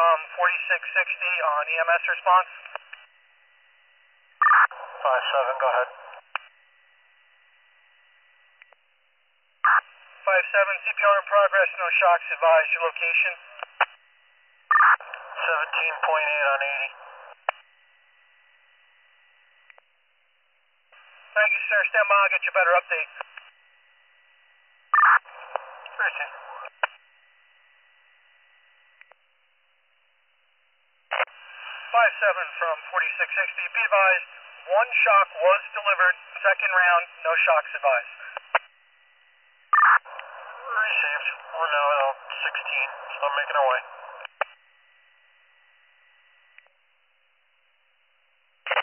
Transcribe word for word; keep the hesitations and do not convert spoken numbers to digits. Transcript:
from forty-six sixty on E M S response. five seven, go ahead. five seven, C P R in progress, no shocks advised. Your location? seventeen point eight on eighty. Thank you, sir. Stand by, I'll get you a better update. Received. five seven from forty-six sixty. Be advised, one shock was delivered. Second round, no shocks advised. Received. We're now at sixteen, so I'm making our way.